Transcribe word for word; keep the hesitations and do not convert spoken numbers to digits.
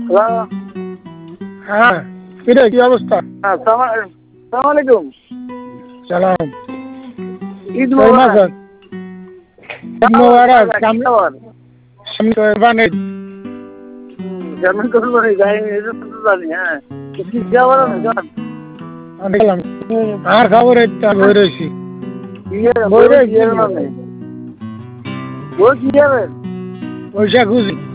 Hello. হ্যাঁ, কিরে কি অবস্থা? হ্যাঁ, সালাম সালাম আলাইকুম। সালাম। ঈদ কেমন মোবারক। আছেন? ঈদ মোবারক। সামনে সামনে কোরবানি। হুম, কেমন কোরবানি যায়নি এটা তো জানি, হ্যাঁ। কি খাবার আছে জান? দেখলাম। আর খবর একটা বই রয়েছি। ইয়ে বই বই রয়েছি। ইয়ে মানে। বই কি যাবেন? পয়সা খুঁজি।